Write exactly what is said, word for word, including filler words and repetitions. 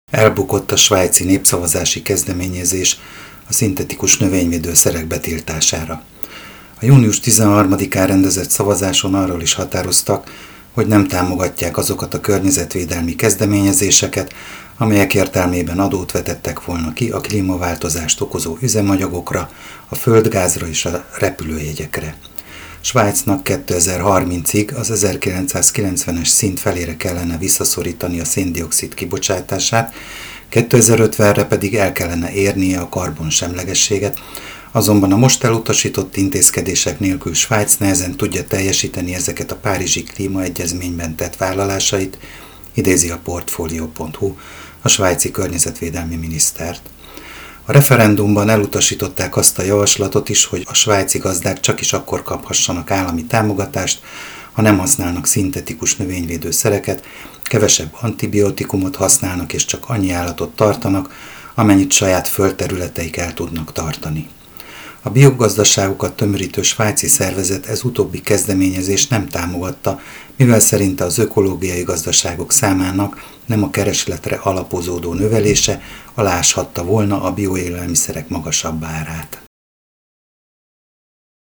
Elbukott a svájci népszavazási kezdeményezés a szintetikus növényvédőszerek betiltására. A június tizenharmadikán rendezett szavazáson arról is határoztak, hogy nem támogatják azokat a környezetvédelmi kezdeményezéseket, amelyek értelmében adót vetettek volna ki a klímaváltozást okozó üzemanyagokra, a földgázra és a repülőjegyekre. Svájcnak kétezer-harmincig az ezerkilencszázkilencvenes szint felére kellene visszaszorítani a szén-dioxid kibocsátását, kétezer-ötvenre pedig el kellene érnie a karbonsemlegességet, azonban a most elutasított intézkedések nélkül Svájc nehezen tudja teljesíteni ezeket a párizsi klímaegyezményben tett vállalásait, idézi a portfolio pont hu a svájci környezetvédelmi minisztert. A referendumban elutasították azt a javaslatot is, hogy a svájci gazdák csak is akkor kaphassanak állami támogatást, ha nem használnak szintetikus növényvédőszereket, kevesebb antibiotikumot használnak és csak annyi állatot tartanak, amennyit saját földterületeik el tudnak tartani. A biogazdaságokat tömörítő svájci szervezet ez utóbbi kezdeményezést nem támogatta, mivel szerinte az ökológiai gazdaságok számának nem a keresletre alapozódó növelése aláshatta volna a bioélelmiszerek magasabb árát.